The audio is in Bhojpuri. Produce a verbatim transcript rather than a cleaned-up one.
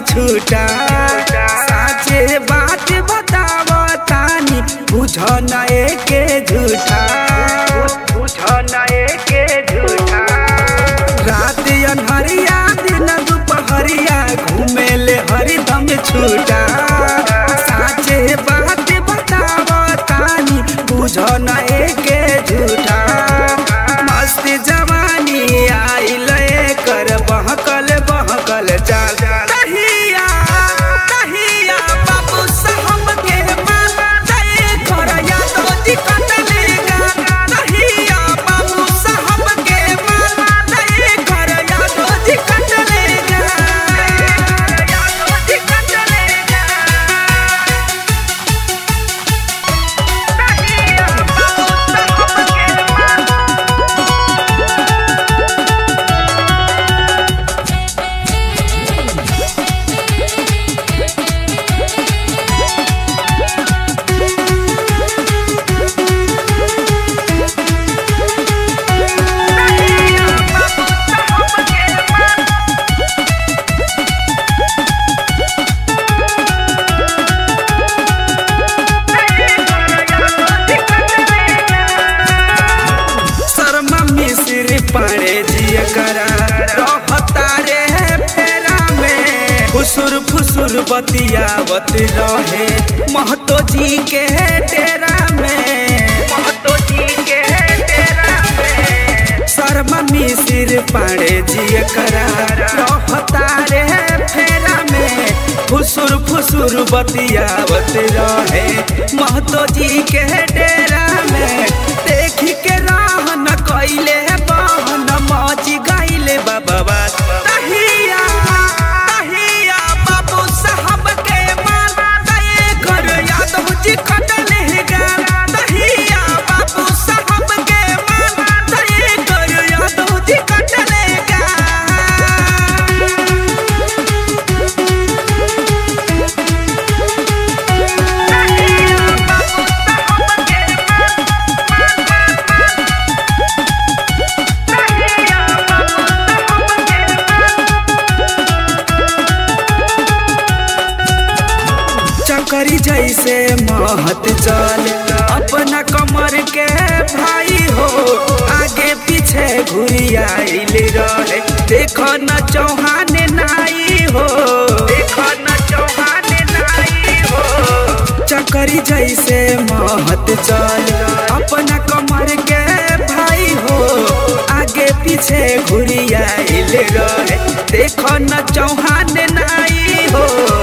छूटा साचे बात बताव तानी बुझ न एके झूठा बुझ न एके झूठा रात अनहरिया दिन दुपहरिया घूमे ले हरदम छूटा साचे बात बताव तानी बुझ न एके झूठा मस्त जवानी आइल कर बहकल बहकल चाल तहिया तहिया बाबू साहब के मान दे घर या तो दिक्कत लेगा तहिया बाबू साहब के मान दे घर या तो दिक्कत लेगा या तो दिक्कत लेगा तहिया बाबू साहब के पाड़े जिया करा रहता रे फेरा में फुसुर फुसुर बतियावत रहे महतो जी के डेरा में महतो जी के डेरा में शर्मा मिसिर पाड़े जिया करा रहता रे फेरा में फुसुर फुसुर बतियावत रहे महतो जी के डेरा में देख के राह न कैले मौज गाइले बाबा तहिया तहिया बाबू साहब के मान दे घर याद मुझे कटलेगा तहिया बाबू साहब के मान दे घर याद मुझे कटलेगा करी जैसे महत चल अपना कमर के भाई हो आगे पीछे घुरियाइल रहे देखो न चौहान नाई हो देखो न चौहान नाई हो चकरी जैसे महत चल अपना कमर के भाई हो आगे पीछे घुरियाइल रहे देखो न चौहान नाई हो